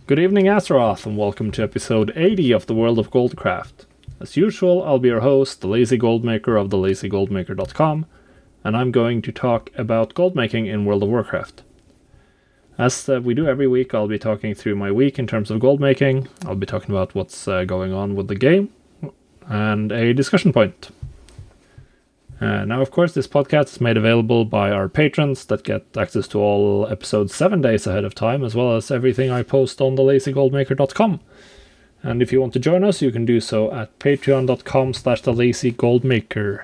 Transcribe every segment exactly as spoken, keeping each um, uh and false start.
Good evening, Azeroth, and welcome to episode eighty of the World of Goldcraft. As usual, I'll be your host, the Lazy Goldmaker of the lazy goldmaker dot com, and I'm going to talk about goldmaking in World of Warcraft. As uh, we do every week, I'll be talking through my week in terms of goldmaking. I'll be talking about what's uh, going on with the game, and a discussion point. Uh, now, of course, this podcast is made available by our patrons that get access to all episodes seven days ahead of time, as well as everything I post on the lazy goldmaker dot com. And if you want to join us, you can do so at patreon dot com slash the lazy goldmaker.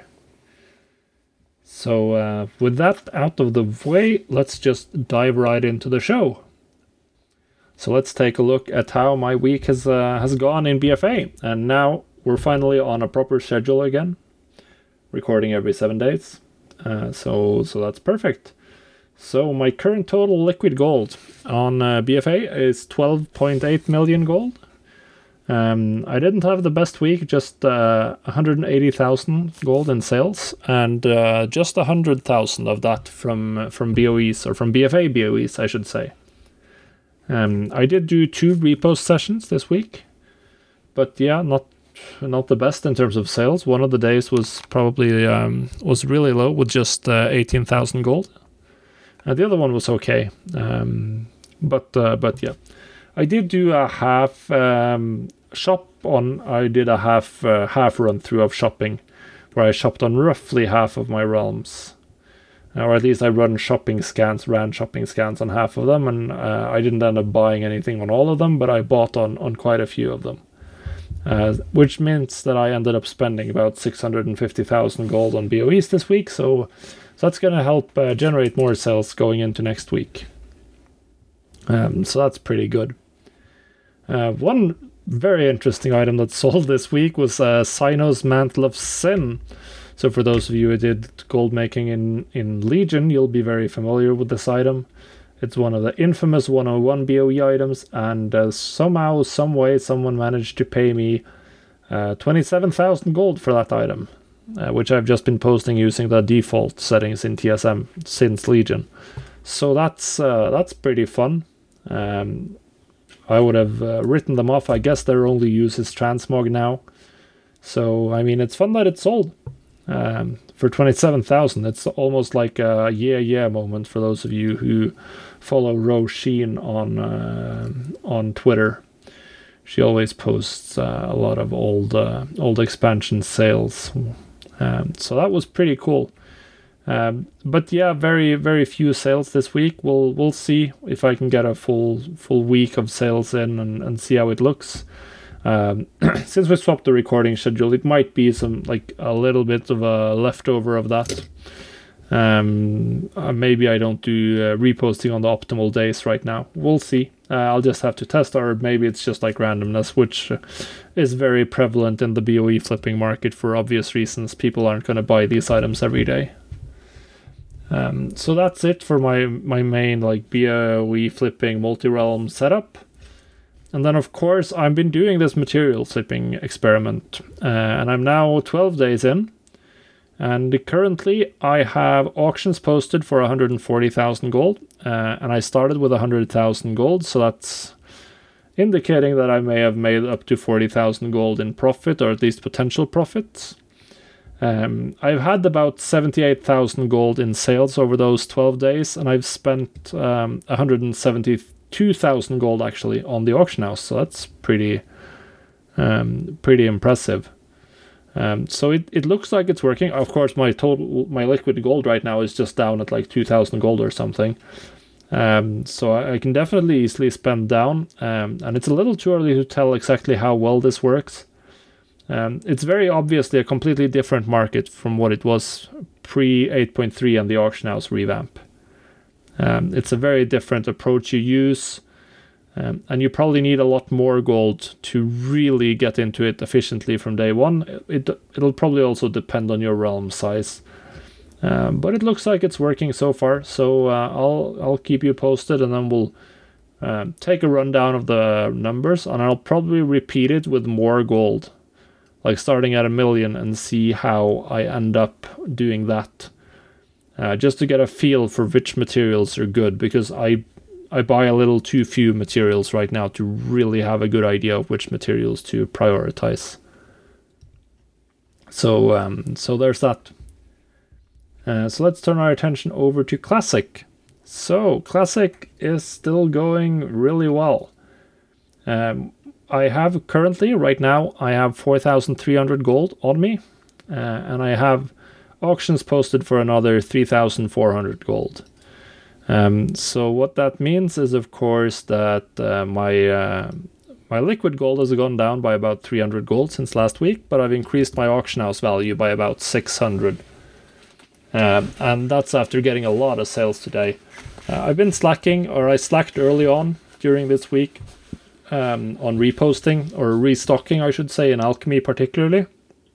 So, uh, with that out of the way, let's just dive right into the show. So let's take a look at how my week has uh, has gone in B F A. And now we're finally on a proper schedule again. Recording every seven days, uh, so so that's perfect. So my current total liquid gold on uh, B F A is twelve point eight million gold. Um, I didn't have the best week, just uh, one hundred eighty thousand gold in sales, and uh, just one hundred thousand of that from from B O Es, or from B F A B O Es, I should say. Um, I did do two repost sessions this week, but yeah, not. Not the best in terms of sales. One of the days was probably um, was really low with just uh, eighteen thousand gold, and the other one was okay. Um, but uh, but yeah, I did do a half um, shop on. I did a half uh, half run through of shopping, where I shopped on roughly half of my realms, or at least I run shopping scans, ran shopping scans on half of them, and uh, I didn't end up buying anything on all of them, but I bought on on quite a few of them. Uh, which means that I ended up spending about six hundred fifty thousand gold on B O Es this week, so, so that's going to help uh, generate more sales going into next week. Um, so that's pretty good. Uh, one very interesting item that sold this week was uh, Cyno's Mantle of Sin. So for those of you who did gold making in, in Legion, you'll be very familiar with this item. It's one of the infamous one oh one B O E items, and uh, somehow, some way, someone managed to pay me uh, twenty-seven thousand gold for that item, uh, which I've just been posting using the default settings in T S M since Legion. So that's uh, that's pretty fun. Um, I would have uh, written them off. I guess their only use is transmog now. So, I mean, it's fun that it sold. Um, for twenty-seven thousand, it's almost like a yeah yeah moment for those of you who follow Rose Sheen on uh, on Twitter. She always posts uh, a lot of old uh, old expansion sales, um, so that was pretty cool. Um, but yeah, very very few sales this week. We'll we'll see if I can get a full full week of sales in and, and see how it looks. Um, since we swapped the recording schedule, it might be some like a little bit of a leftover of that. Um, uh, maybe I don't do uh, reposting on the optimal days right now. We'll see. Uh, I'll just have to test, or maybe it's just like randomness, which uh, is very prevalent in the B O E flipping market for obvious reasons. People aren't going to buy these items every day. Um, so that's it for my my main like B O E flipping multi-realm setup. And then, of course, I've been doing this material flipping experiment, uh, and I'm now twelve days in. And currently, I have auctions posted for one hundred forty thousand gold, uh, and I started with one hundred thousand gold, so that's indicating that I may have made up to forty thousand gold in profit, or at least potential profits. Um, I've had about seventy-eight thousand gold in sales over those twelve days, and I've spent um, one hundred seventy-two thousand gold actually on the auction house, so that's pretty um, pretty impressive. Um, so it, it looks like it's working. Of course, my total my liquid gold right now is just down at like two thousand gold or something. Um, so I, I can definitely easily spend down, um, and it's a little too early to tell exactly how well this works. Um, it's very obviously a completely different market from what it was pre eight point three and the auction house revamp. Um, it's a very different approach you use, um, and you probably need a lot more gold to really get into it efficiently from day one. It, it'll probably also depend on your realm size, um, but it looks like it's working so far. So uh, I'll I'll keep you posted, and then we'll um, take a rundown of the numbers, and I'll probably repeat it with more gold, like starting at a million, and see how I end up doing that. Uh, just to get a feel for which materials are good, because I I buy a little too few materials right now to really have a good idea of which materials to prioritize. So um, so there's that. Uh, so let's turn our attention over to Classic. So Classic is still going really well. Um, I have currently, right now, I have four thousand three hundred gold on me, uh, and I have auctions posted for another three thousand four hundred gold. Um, so what that means is, of course, that uh, my uh, my liquid gold has gone down by about three hundred gold since last week, but I've increased my auction house value by about six hundred. Um, and that's after getting a lot of sales today. Uh, I've been slacking, or I slacked early on during this week um, on reposting, or restocking, I should say, in Alchemy particularly.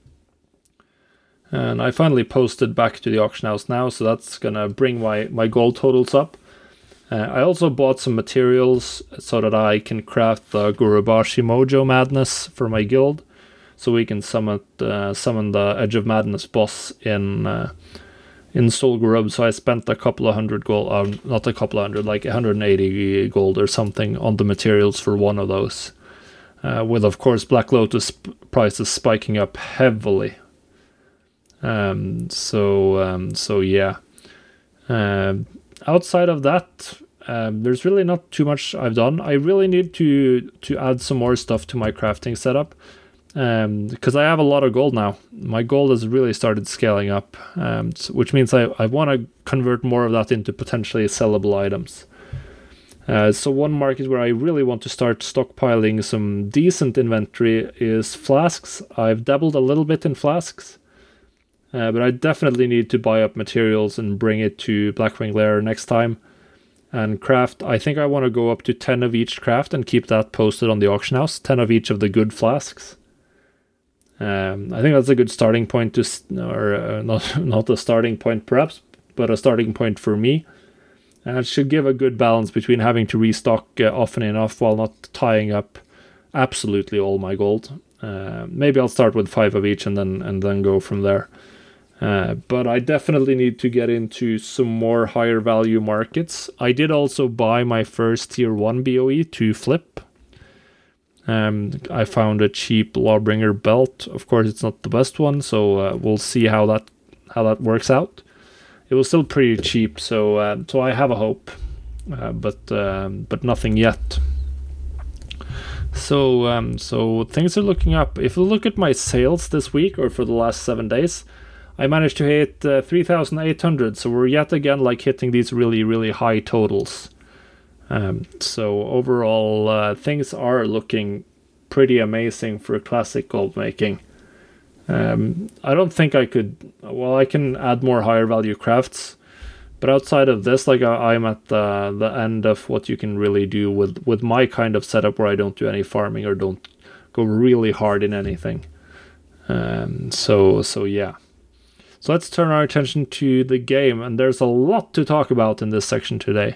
And I finally posted back to the auction house now, so that's going to bring my, my gold totals up. Uh, I also bought some materials so that I can craft the Gurubashi Mojo Madness for my guild, so we can summon, uh, summon the Edge of Madness boss in uh, in Sol Gurub. So I spent a couple of hundred gold, uh, not a couple of hundred, like one hundred eighty gold or something on the materials for one of those. Uh, with, of course, Black Lotus prices spiking up heavily. Um, so, um, so yeah. Um, outside of that, um, there's really not too much I've done. I really need to to add some more stuff to my crafting setup, um, because I have a lot of gold now. My gold has really started scaling up, um, which means I, I want to convert more of that into potentially sellable items. Uh, so one market where I really want to start stockpiling some decent inventory is flasks. I've dabbled a little bit in flasks. Uh, but I definitely need to buy up materials and bring it to Blackwing Lair next time. And craft, I think I want to go up to ten of each craft and keep that posted on the auction house. ten of each of the good flasks. Um, I think that's a good starting point, to, or uh, not, not a starting point perhaps, but a starting point for me. And it should give a good balance between having to restock uh, often enough while not tying up absolutely all my gold. Uh, maybe I'll start with five of each and then and then go from there. Uh, but I definitely need to get into some more higher value markets. I did also buy my first tier one B O E to flip. Um, I found a cheap Lawbringer belt. Of course, it's not the best one, so uh, we'll see how that how that works out. It was still pretty cheap, so uh, so I have a hope, uh, but um, but nothing yet. So um, so things are looking up. If you look at my sales this week or for the last seven days. I managed to hit uh, three thousand eight hundred, so we're yet again like hitting these really, really high totals. Um, so overall, uh, things are looking pretty amazing for classic gold making. Um, I don't think I could, well, I can add more higher value crafts, but outside of this, like I, I'm at the, the end of what you can really do with, with my kind of setup where I don't do any farming or don't go really hard in anything. Um, so, so yeah. So let's turn our attention to the game, and there's a lot to talk about in this section today.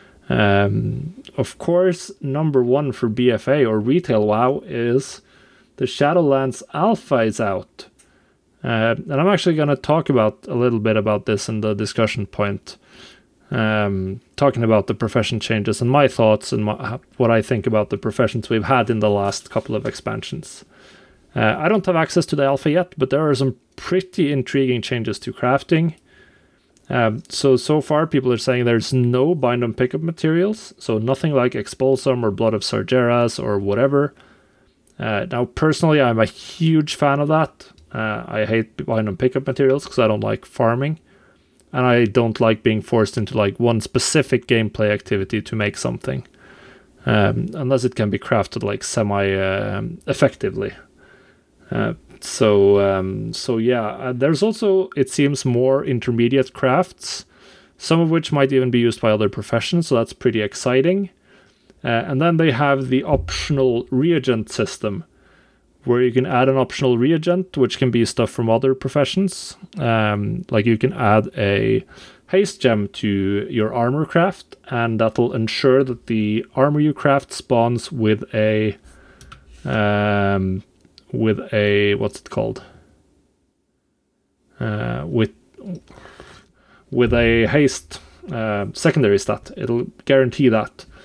Um, of course, number one for B F A or Retail WoW is the Shadowlands Alpha is out. Uh, and I'm actually going to talk about a little bit about this in the discussion point. Um, talking about the profession changes and my thoughts and my, what I think about the professions we've had in the last couple of expansions. Uh, I don't have access to the alpha yet, but there are some pretty intriguing changes to crafting. Um, so, so far people are saying there's no bind and pickup materials, so nothing like Expulsum or Blood of Sargeras or whatever. Uh, now, personally, I'm a huge fan of that. Uh, I hate bind and pickup materials because I don't like farming, and I don't like being forced into like one specific gameplay activity to make something, um, unless it can be crafted like semi-effectively. Uh, Uh, so, um, so yeah, uh, there's also, it seems, more intermediate crafts, some of which might even be used by other professions, so that's pretty exciting. Uh, and then they have the optional reagent system, where you can add an optional reagent, which can be stuff from other professions. Um, like you can add a haste gem to your armor craft, and that'll ensure that the armor you craft spawns with a... Um, with a, what's it called? Uh, with with a haste uh, secondary stat. It'll guarantee that.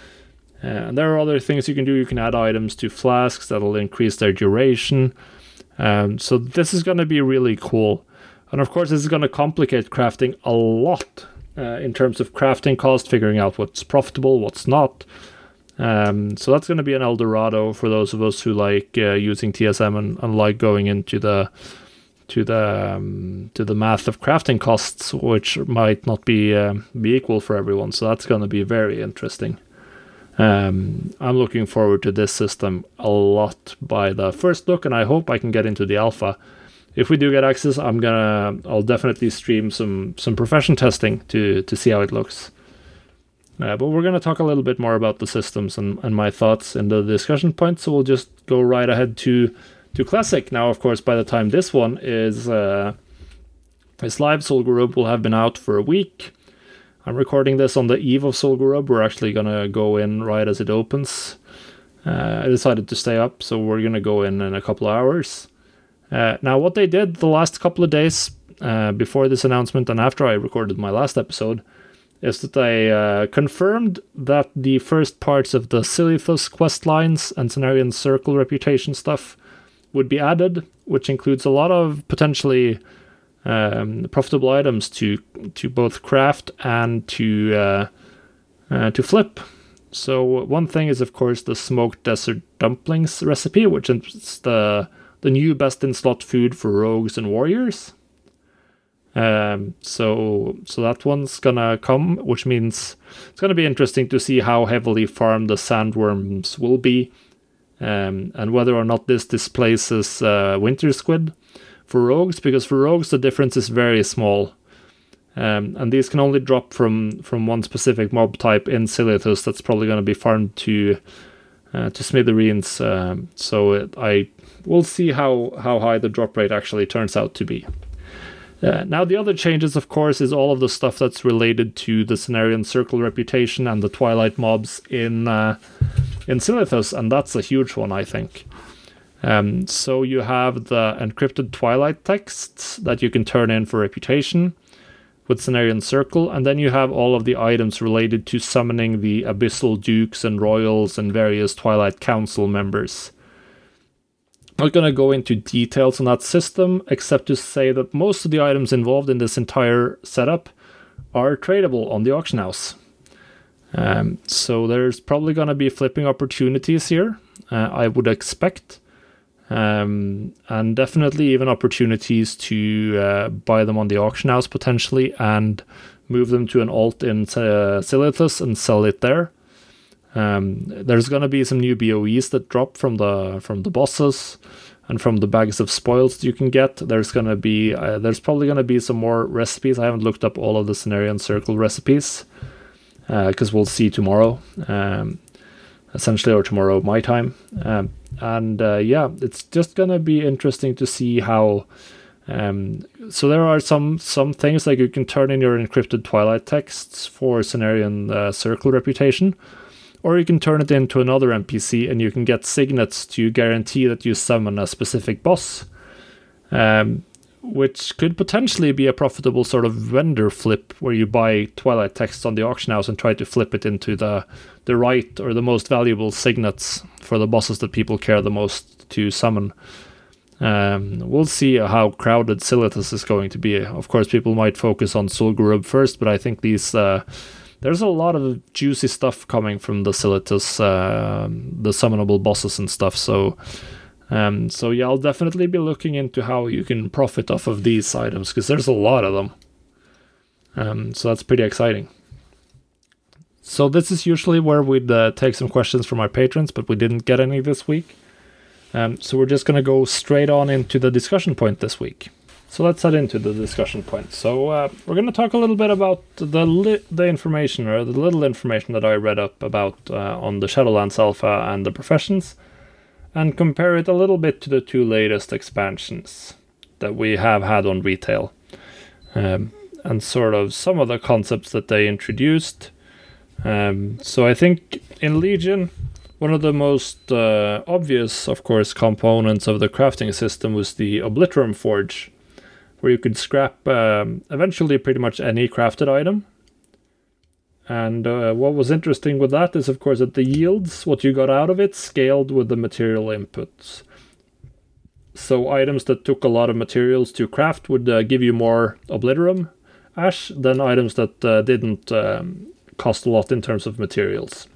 Uh, and there are other things you can do. You can add items to flasks that'll increase their duration. Um, so this is going to be really cool. And of course, this is going to complicate crafting a lot uh, in terms of crafting cost, figuring out what's profitable, what's not. Um, so that's going to be an El Dorado for those of us who like uh, using T S M and, and like going into the to the um, to the math of crafting costs, which might not be uh, be equal for everyone. So that's going to be very interesting. Um, I'm looking forward to this system a lot by the first look, and I hope I can get into the alpha. If we do get access, I'm gonna I'll definitely stream some some profession testing to to see how it looks. Uh, but we're gonna talk a little bit more about the systems and, and my thoughts in the discussion point. So we'll just go right ahead to to classic. Now, of course, by the time this one is uh, is live, Solgorub will have been out for a week. I'm recording this on the eve of Solgorub. We're actually going to go in right as it opens. Uh, I decided to stay up, so we're going to go in in a couple of hours. Uh, now, what they did the last couple of days uh, before this announcement and after I recorded my last episode is that they uh, confirmed that the first parts of the Silithus quest lines and Cenarion Circle reputation stuff would be added, which includes a lot of potentially Um, profitable items to to both craft and to uh, uh, to flip. So one thing is, of course, the smoked desert dumplings recipe, which is the the new best in slot food for rogues and warriors. Um, so so that one's gonna come, which means it's gonna be interesting to see how heavily farmed the sandworms will be, um, and whether or not this displaces uh, winter squid for rogues, because for rogues the difference is very small, um, and these can only drop from from one specific mob type in Silithus that's probably going to be farmed to uh, to smithereens. Um, so it, I we'll see how how high the drop rate actually turns out to be. Uh, now the other changes, of course, is all of the stuff that's related to the Cenarion Circle reputation and the Twilight mobs in uh, in Silithus, and that's a huge one, I think. Um, so you have the encrypted Twilight texts that you can turn in for reputation with Cenarion Circle, and then you have all of the items related to summoning the Abyssal Dukes and Royals and various Twilight Council members. I'm not going to go into details on that system, except to say that most of the items involved in this entire setup are tradable on the auction house. Um, so there's probably going to be flipping opportunities here, uh, I would expect. Um, and definitely even opportunities to uh, buy them on the auction house potentially and move them to an alt in uh, Silithus and sell it there. Um, there's going to be some new B O Es that drop from the from the bosses and from the bags of spoils that you can get. There's going to be uh, there's probably going to be some more recipes. I haven't looked up all of the Cenarion Circle recipes because uh, we'll see tomorrow, um, essentially, or tomorrow my time. Um, And uh, yeah, it's just gonna be interesting to see how. Um, so there are some some things like you can turn in your encrypted Twilight texts for Cenarion uh, Circle reputation, or you can turn it into another N P C and you can get signets to guarantee that you summon a specific boss, um, which could potentially be a profitable sort of vendor flip where you buy Twilight texts on the auction house and try to flip it into the the right or the most valuable signets for the bosses that people care the most to summon. Um, we'll see how crowded Silithus is going to be. Of course, people might focus on Solgorub first, but I think these uh, there's a lot of juicy stuff coming from the Silithus, uh, the summonable bosses and stuff. So, um, so yeah, I'll definitely be looking into how you can profit off of these items because there's a lot of them. Um, so that's pretty exciting. So this is usually where we'd uh, take some questions from our patrons, but we didn't get any this week. Um, so we're just going to go straight on into the discussion point this week. So let's head into the discussion point. So uh, we're going to talk a little bit about the li- the information, or the little information that I read up about uh, on the Shadowlands Alpha and the professions, and compare it a little bit to the two latest expansions that we have had on retail. Um, and sort of some of the concepts that they introduced. Um, so I think in Legion, one of the most uh, obvious, of course, components of the crafting system was the Obliterum Forge, where you could scrap um, eventually pretty much any crafted item And uh, what was interesting with that is, of course, that the yields, what you got out of it, scaled with the material inputs. So items that took a lot of materials to craft would uh, give you more Obliterum ash than items that uh, didn't um, cost a lot in terms of materials.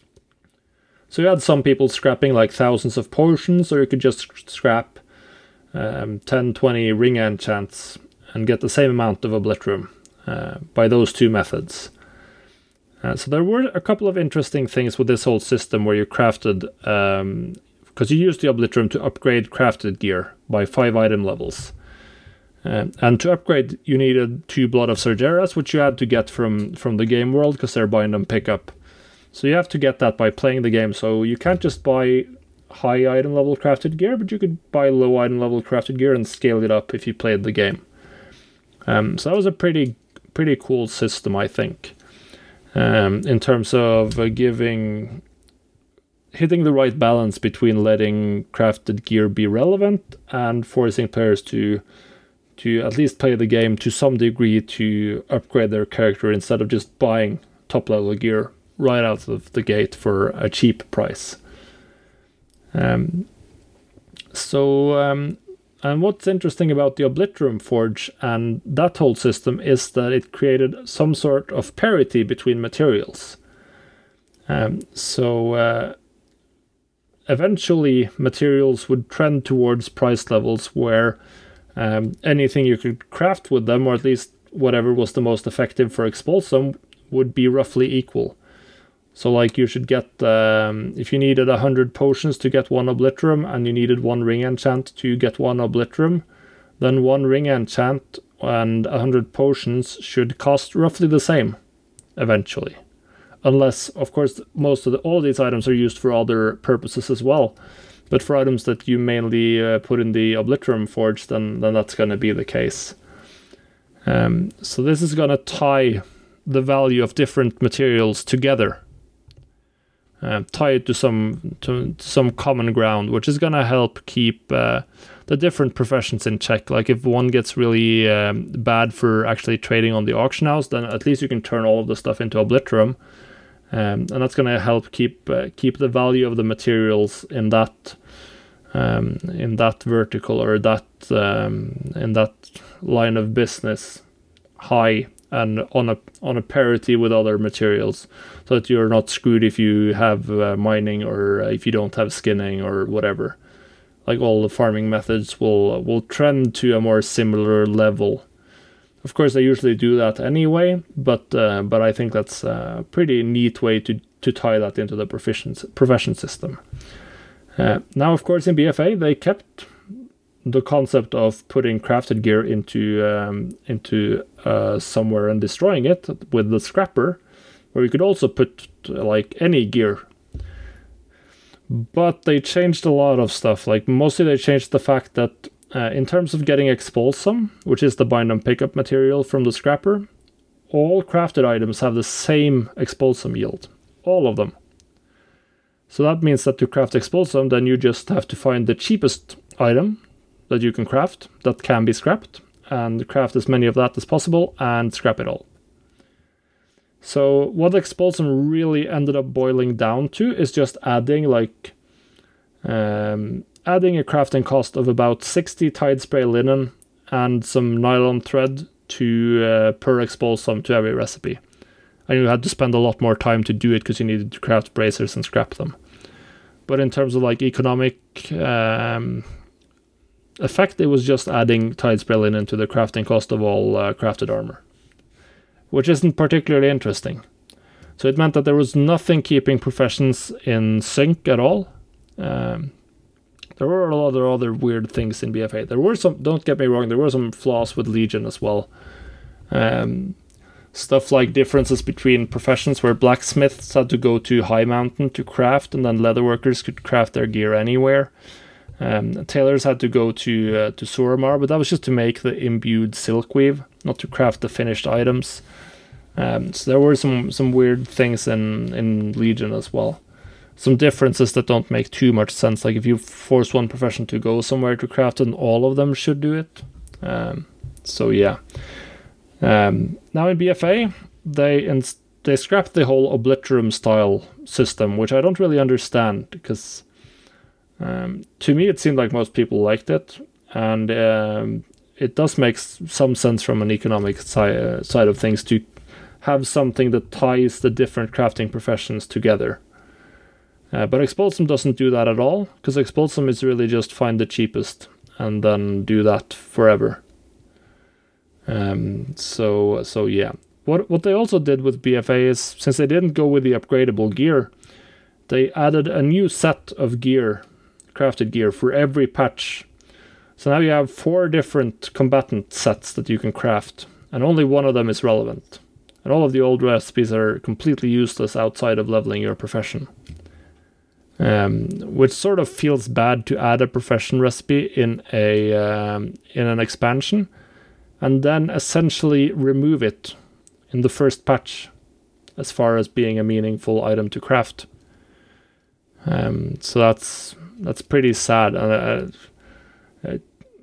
So you had some people scrapping like thousands of potions, or you could just scrap um, ten, twenty ring enchants and get the same amount of Obliterum uh, by those two methods. Uh, so there were a couple of interesting things with this whole system where you crafted, um, because you used the Obliterum to upgrade crafted gear by five item levels. Um, and to upgrade, you needed two Blood of Sargeras, which you had to get from, from the game world, because they're bind and pick up. So you have to get that by playing the game. So you can't just buy high item level crafted gear, but you could buy low item level crafted gear and scale it up if you played the game. Um, so that was a pretty pretty cool system, I think. Um, in terms of uh, giving, hitting the right balance between letting crafted gear be relevant and forcing players to to at least play the game to some degree to upgrade their character instead of just buying top level gear right out of the gate for a cheap price. Um, so, um, and what's interesting about the Obliterum Forge and that whole system is that it created some sort of parity between materials. Um, so uh, eventually materials would trend towards price levels where um, anything you could craft with them, or at least whatever was the most effective for Expulsum, would be roughly equal. So like you should get, um, if you needed one hundred potions to get one Obliterum and you needed one ring enchant to get one Obliterum, then one ring enchant and one hundred potions should cost roughly the same eventually. Unless, of course, most of the, all of these items are used for other purposes as well. But for items that you mainly uh, put in the Obliterum Forge, then, then that's going to be the case. Um, so this is going to tie the value of different materials together. Uh, tie it to some to, to some common ground, which is going to help keep uh, the different professions in check. Like if one gets really um, bad for actually trading on the auction house, then at least you can turn all of the stuff into Obliterum, um, and that's going to help keep uh, keep the value of the materials in that um, in that vertical or that um, in that line of business high and on a on a parity with other materials, so that you're not screwed if you have uh, mining or uh, if you don't have skinning or whatever. Like all the farming methods will will trend to a more similar level. Of course, they usually do that anyway, but uh, but I think that's a pretty neat way to to tie that into the profession profession system. Uh, now, of course, in B F A they kept the concept of putting crafted gear into um, into uh, somewhere and destroying it with the scrapper, where you could also put uh, like any gear. But they changed a lot of stuff. Like mostly they changed the fact that uh, in terms of getting Expulsum, which is the bind and pickup material from the scrapper, all crafted items have the same Expulsum yield. All of them. So that means that to craft Expulsum, then you just have to find the cheapest item that you can craft, that can be scrapped, and craft as many of that as possible, and scrap it all. So what Expulsum really ended up boiling down to is just adding like, um, adding a crafting cost of about sixty Tide Spray linen and some nylon thread to uh, per Expulsum to every recipe. And you had to spend a lot more time to do it because you needed to craft bracers and scrap them. But in terms of like economic um, effect, it was just adding Tide Spray linen to the crafting cost of all uh, crafted armor, which isn't particularly interesting. So it meant that there was nothing keeping professions in sync at all. Um, there were a lot of other weird things in B F A. There were some, don't get me wrong, there were some flaws with Legion as well. Um, stuff like differences between professions where blacksmiths had to go to High Mountain to craft, and then leatherworkers could craft their gear anywhere. Um, tailors had to go to uh, to Suramar, but that was just to make the imbued silk weave, not to craft the finished items. Um, so there were some, some weird things in, in Legion as well. Some differences that don't make too much sense, like if you force one profession to go somewhere to craft, and all of them should do it. Um, so yeah. Um, now in B F A, they inst- they scrapped the whole Obliterum style system, which I don't really understand, because um, to me it seemed like most people liked it, and um, it does make some sense from an economic si- uh, side of things to have something that ties the different crafting professions together. Uh, but Expulsum doesn't do that at all, because Expulsum is really just find the cheapest and then do that forever. Um, so so yeah. What what they also did with B F A is, since they didn't go with the upgradable gear, they added a new set of gear, crafted gear, for every patch. So now you have four different combatant sets that you can craft, and only one of them is relevant. And all of the old recipes are completely useless outside of leveling your profession. Um, which sort of feels bad to add a profession recipe in a um, in an expansion, and then essentially remove it in the first patch, as far as being a meaningful item to craft. Um, so that's that's pretty sad. Uh, uh,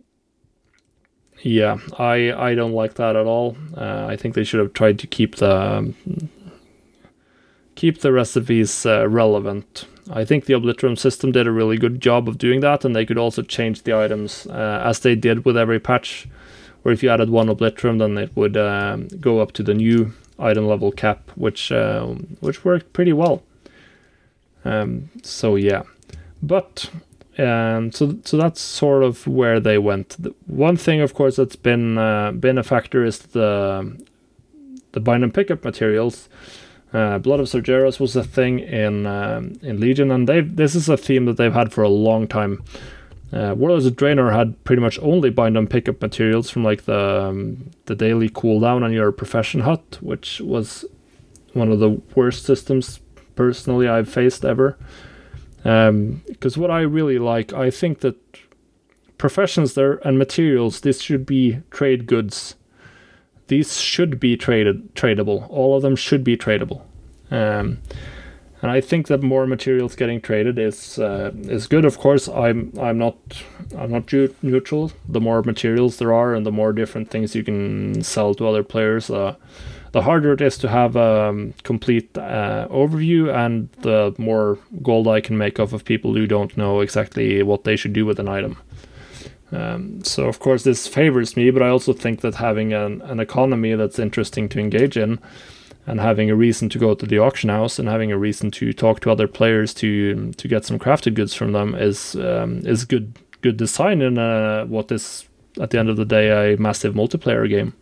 yeah, I I don't like that at all. Uh, I think they should have tried to keep the um, keep the recipes uh, relevant. I think the Obliterum system did a really good job of doing that, and they could also change the items uh, as they did with every patch. Or if you added one Obliterum, then it would um, go up to the new item level cap, which uh, which worked pretty well. Um, so yeah, but um, so so that's sort of where they went. The one thing, of course, that's been uh, been a factor is the the bind and pickup materials. Uh, Blood of Sargeras was a thing in um, in Legion, and they this is a theme that they've had for a long time. Uh, Warlords of Draenor had pretty much only bind and pickup materials from like the um, the daily cooldown on your profession hut, which was one of the worst systems personally I've faced ever. Because um, what I really like, I think that professions there and materials, this should be trade goods. These should be traded, tradable. All of them should be tradable, um, and I think that more materials getting traded is uh, is good. Of course, I'm I'm not I'm not neutral. The more materials there are, and the more different things you can sell to other players, uh, the harder it is to have a um, complete uh, overview, and the more gold I can make off of people who don't know exactly what they should do with an item. Um, so of course this favors me, but I also think that having an, an economy that's interesting to engage in, and having a reason to go to the auction house, and having a reason to talk to other players to to get some crafted goods from them is um, is good good design in uh, what is at the end of the day a massive multiplayer game.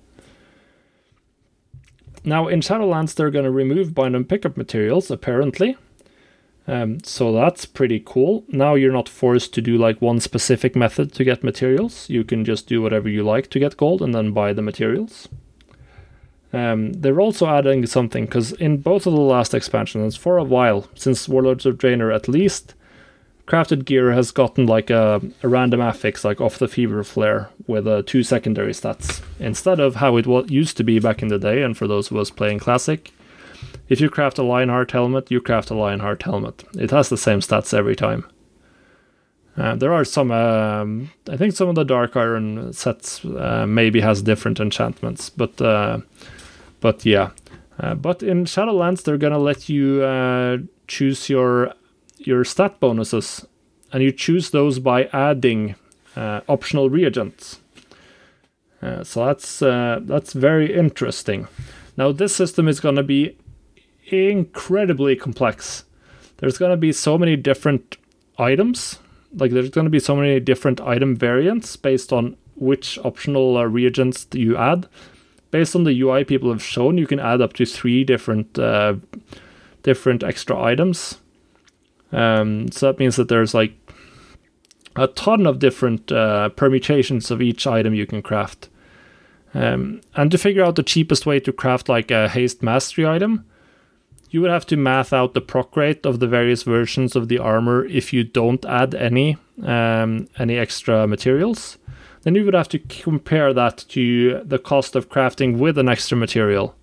Now in Shadowlands they're going to remove bind and pickup materials apparently. Um, so that's pretty cool. Now you're not forced to do like one specific method to get materials. You can just do whatever you like to get gold and then buy the materials. Um, they're also adding something, because in both of the last expansions, for a while, since Warlords of Draenor at least, crafted gear has gotten like a, a random affix, like off the fever flare, with uh, two secondary stats. Instead of how it was, used to be back in the day, and for those of us playing Classic, if you craft a Lionheart helmet, you craft a Lionheart helmet. It has the same stats every time. Uh, there are some, um, I think some of the Dark Iron sets uh, maybe has different enchantments, but uh, but yeah. Uh, but in Shadowlands, they're gonna let you uh, choose your your stat bonuses, and you choose those by adding uh, optional reagents. Uh, so that's uh, that's very interesting. Now this system is gonna be incredibly complex. There's going to be so many different items, like there's going to be so many different item variants based on which optional uh, reagents you add. Based on the U I people have shown, you can add up to three different uh, different extra items. Um, so that means that there's like a ton of different uh, permutations of each item you can craft. Um, and to figure out the cheapest way to craft like a haste mastery item, you would have to math out the proc rate of the various versions of the armor if you don't add any um, any extra materials. Then you would have to compare that to the cost of crafting with an extra material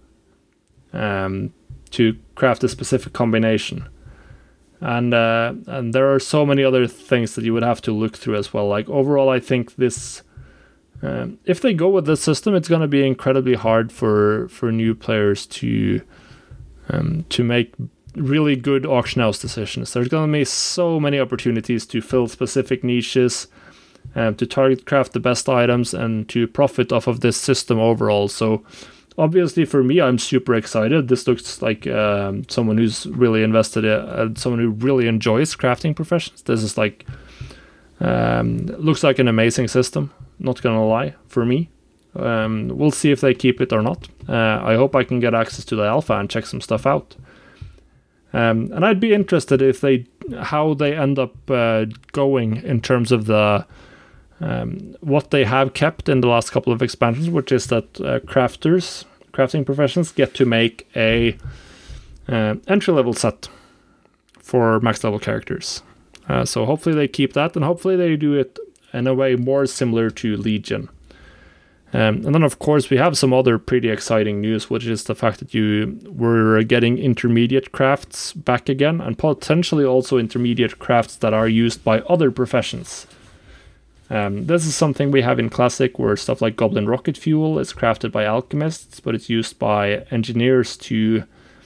um, to craft a specific combination. And uh, and there are so many other things that you would have to look through as well. Like overall, I think this, um, if they go with this system, it's going to be incredibly hard for for new players to um, to make really good auction house decisions. There's going to be so many opportunities to fill specific niches, um, to target craft the best items, and to profit off of this system overall. So obviously for me, I'm super excited. This looks like um, someone who's really invested, uh, someone who really enjoys crafting professions. This is like, um, looks like an amazing system, not gonna lie, for me. Um, we'll see if they keep it or not. Uh, I hope I can get access to the alpha and check some stuff out. Um, and I'd be interested if they, how they end up uh, going in terms of the um, what they have kept in the last couple of expansions, which is that uh, crafters, crafting professions, get to make a uh, entry level set for max level characters. Uh, so hopefully they keep that, and hopefully they do it in a way more similar to Legion. Um, and then, of course, we have some other pretty exciting news, which is the fact that you were getting intermediate crafts back again, and potentially also intermediate crafts that are used by other professions. Um, this is something we have in Classic, where stuff like Goblin Rocket Fuel is crafted by alchemists, but it's used by engineers to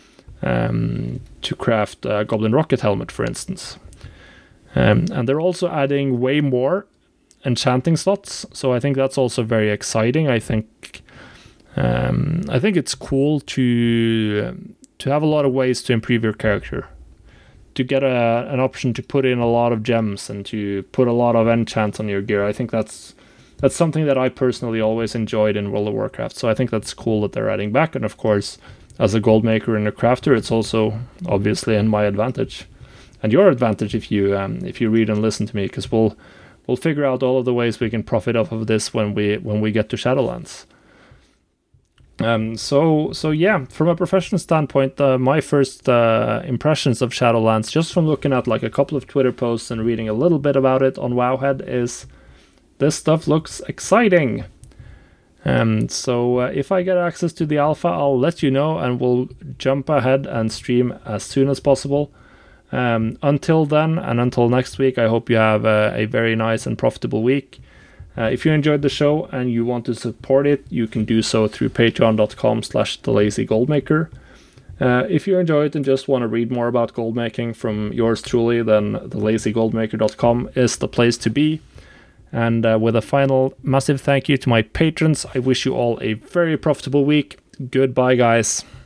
um, to craft a Goblin Rocket Helmet, for instance. Um, and they're also adding way more enchanting slots, so I think that's also very exciting. I think um, I think it's cool to to have a lot of ways to improve your character, to get a, an option to put in a lot of gems and to put a lot of enchants on your gear. I think that's that's something that I personally always enjoyed in World of Warcraft, so I think that's cool that they're adding back. And of course, as a gold maker and a crafter, it's also obviously in my advantage and your advantage if you um, if you read and listen to me, because we'll We'll figure out all of the ways we can profit off of this when we when we get to Shadowlands. Um, so so yeah, from a professional standpoint, uh, my first uh, impressions of Shadowlands, just from looking at like a couple of Twitter posts and reading a little bit about it on Wowhead, is this stuff looks exciting. Um, so uh, if I get access to the alpha, I'll let you know, and we'll jump ahead and stream as soon as possible. Um, until then, and until next week, I hope you have a, a very nice and profitable week. Uh, if you enjoyed the show and you want to support it, you can do so through patreon.com slash thelazygoldmaker. Uh, if you enjoy it and just want to read more about gold making from yours truly, then the lazy gold maker dot com is the place to be. And uh, with a final massive thank you to my patrons, I wish you all a very profitable week. Goodbye, guys.